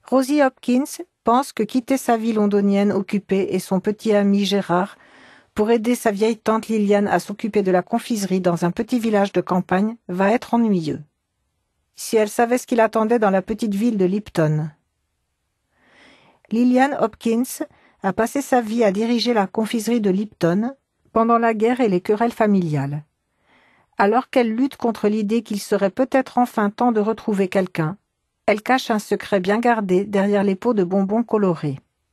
Rosie Hopkins pense que quitter sa vie londonienne occupée et son petit ami Gérard pour aider sa vieille tante Liliane à s'occuper de la confiserie dans un petit village de campagne va être ennuyeux. Si elle savait ce qui l'attendait dans la petite ville de Lipton. Liliane Hopkins a passé sa vie à diriger la confiserie de Lipton pendant la guerre et les querelles familiales. Alors qu'elle lutte contre l'idée qu'il serait peut-être enfin temps de retrouver quelqu'un, elle cache un secret bien gardé derrière les pots de bonbons colorés.